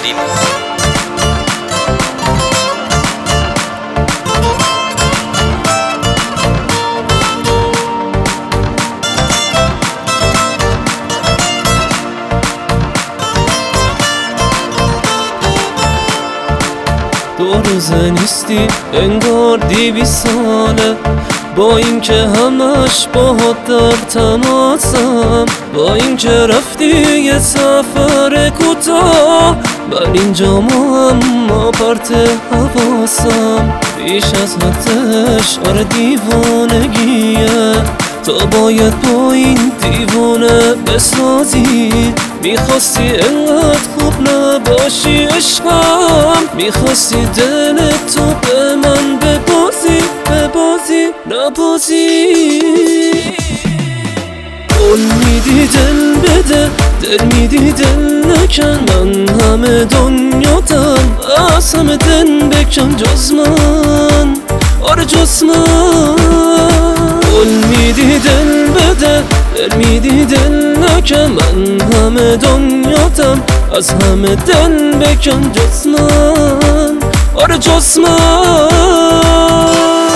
باشیم. دو روزه نیستی انگار 200 ساله، با اینکه همش باهات در تماسم، با اینکه رفتی یه سفر کوتاه بر اینجا اما پرت حواسم، بیش از حدش آره دیوانگیه، تو باید با این دیوانه بسازی. میخواستی انقدر خوب نباشی عشقم، میخواستی دل تو به من ببازی نبازی. قول میدی دل بده، دل میدی دل نکن، من همه دنیاتم از همه دل بکن جز من، آره جز من. قول میدی دل بده، دل میدی دل نکن، من همه دنیاتم از همه دل بکن جز من، آره جز من.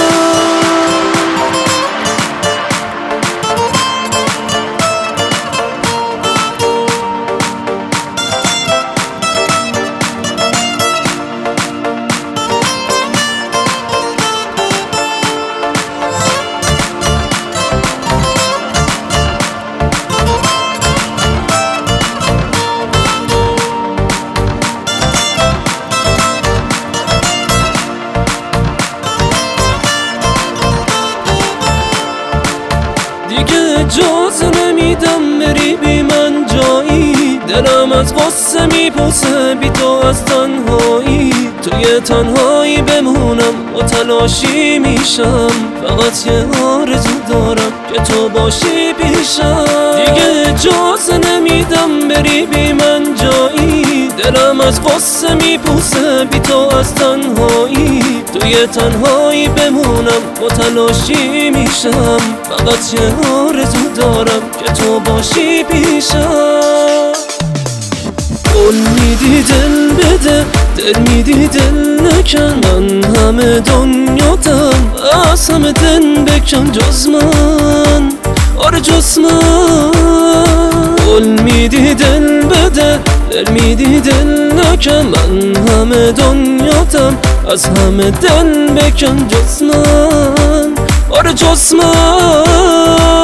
دیگه اجازه نمیدم بری بی من جایی، دلم از غصه میپوسه بی تو از تنهایی، توی تنهایی بمونم و تلاشی میشم، فقط یه آرزو دارم که تو باشی پیشم. دیگه اجازه نمیدم بری بی من جایی، دلم از غصه میپوسه بی تو از تنهایی، توی تنهایی بمونم و تلاشی میشم، فقط یه آرزو دارم که تو باشی پیشم. قول میدی دل بده، دل میدی دل نکن، من همه دنیاتم از همه دل بکن جز من، آره جز من. قول میدی دل بده، دل میدی دل نکن، من همه دنیاتم از همه دل بکن جز من، آره جز من.